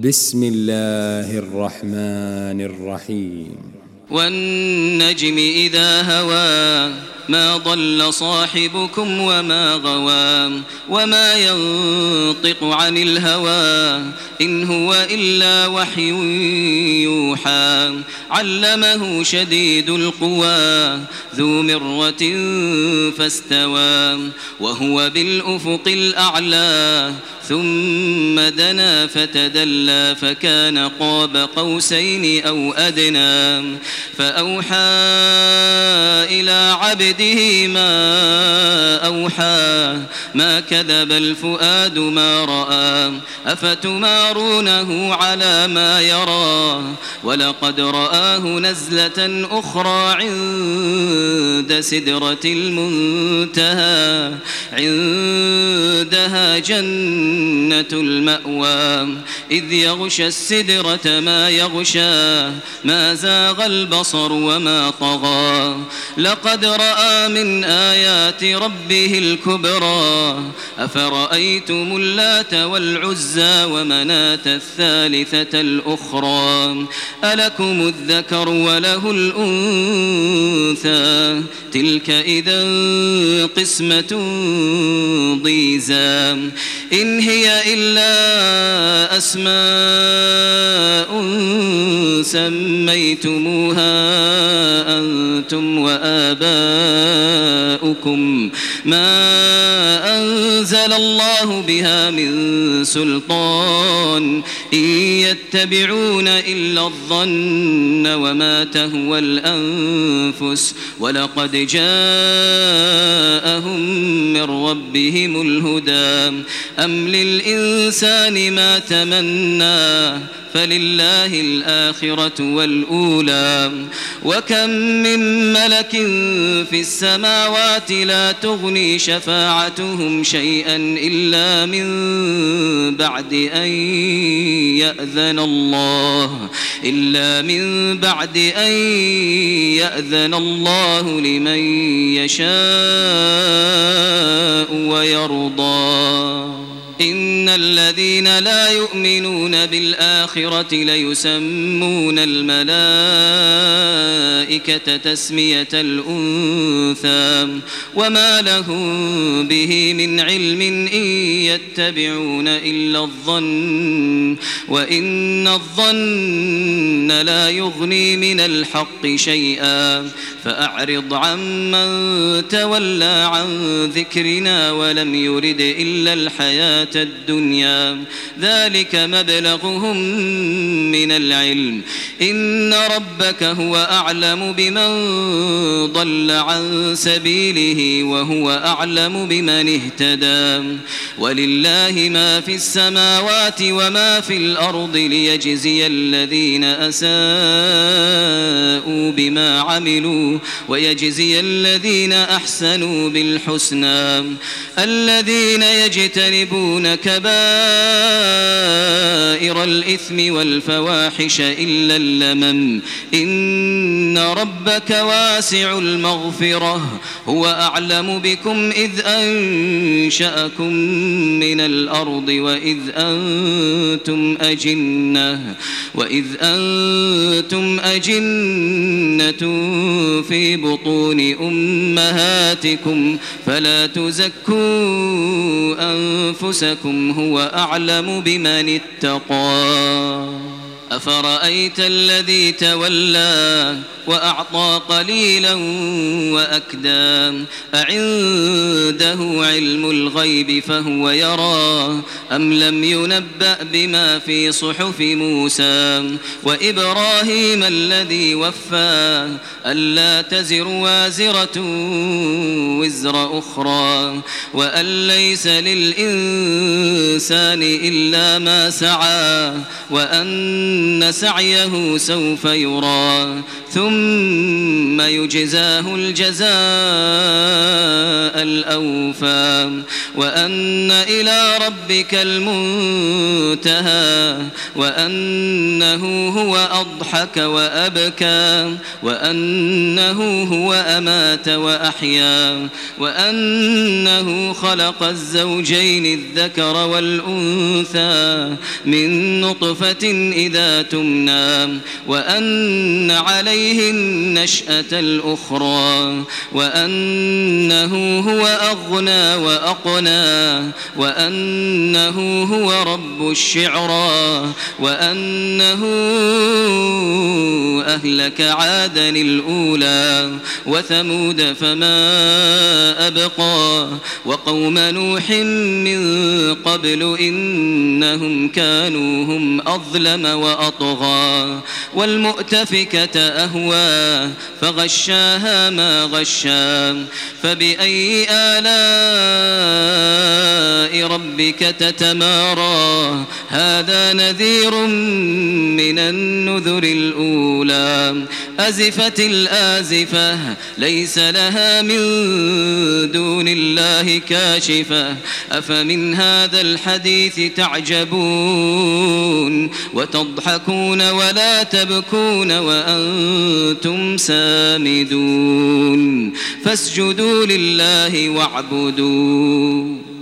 بسم الله الرحمن الرحيم والنجم إذا هوى ما ضل صاحبكم وما غوى وما ينطق عن الهوى إن هو إلا وحي يوحى علمه شديد القوى ذو مرة فاستوى وهو بالأفق الأعلى ثم دنا فتدلى فكان قاب قوسين أو أدنى فأوحى إلى عبده ما أوحى ما كذب الفؤاد ما رأى أفتمارونه على ما يرى ولقد رآه نزلة أخرى عند سدرة المنتهى عندها جنة المأوى إذ يغشى السدرة ما يغشى ما زاغ البصر وما طغى لقد رأى من آيات ربه الكبرى أفرأيتم اللات والعزى ومناة الثالثة الأخرى ألكم الذكر وله الأنثى تلك إذا قسمة ضيزى إن هي إلا أسماء سميتموها أنتم وآباؤكم ما أنزل الله بها من سلطان إن يتبعون إلا الظن وما تهوى الأنفس ولقد جاءهم من ربهم الهدى أم للإنسان ما تمنى فلله الآخرة والأولى وكم من ملك في السماوات لا تغني شفاعتهم شيئا إلا من بعد أن يأذن الله لمن يشاء ويرضى إن الذين لا يؤمنون بالآخرة ليسمون الملائكة تسمية الأنثى وما لهم به من علم إن يتبعون إلا الظن وإن الظن لا يغني من الحق شيئا فأعرض عمن تولى عن ذكرنا ولم يرد إلا الحياة الدنيا ذلك مبلغهم من العلم إن ربك هو أعلم بمن ضل عن سبيله وهو أعلم بمن اهتدى ولله ما في السماوات وما في الأرض ليجزي الذين أساءوا بما عملوا ويجزي الذين أحسنوا بالحسنى الذين يجتنبون كبائر الإثم والفواحش إلا اللمم إن ربك واسع المغفرة هو أعلم بكم إذ أنشأكم من الأرض وإذ أنتم أجنة في بطون أمهاتكم فلا تزكوا أنفسكم هو أعلم بمن اتقى أفرأيت الذي تولى وأعطى قليلا وأكدى أعنده علم الغيب فهو يرى أم لم ينبأ بما في صحف موسى وإبراهيم الذي وفى ألا تزر وازرة وزر أخرى وأن ليس للإنسان إلا ما سعى وأن وأن سعيه سوف يرى ثم يجزاه الجزاء الأوفى وأن إلى ربك المنتهى وأنه هو أضحك وأبكى وأنه هو أمات وأحيا وأنه خلق الزوجين الذكر والأنثى من نطفة إذا تمنى وأن عليه النشأة الأخرى وأنه هو أغنى وأقنى وأنه هو رب الشعرى وأنه أهلك عادا الأولى وثمود فما أبقى وقوم نوح من قبل إنهم كانوا هم أظلم وأطغى والمؤتفكة أهوى فغشاها ما غشا فبأي آلاء ربك تتمارى هذا نذير من النذر الأولى أزفت الآزفة ليس لها من دون الله كاشفة أفمن هذا الحديث تعجبون وتضحكون ولا تبكون وأنتم سامدون فاسجدوا لله واعبدوا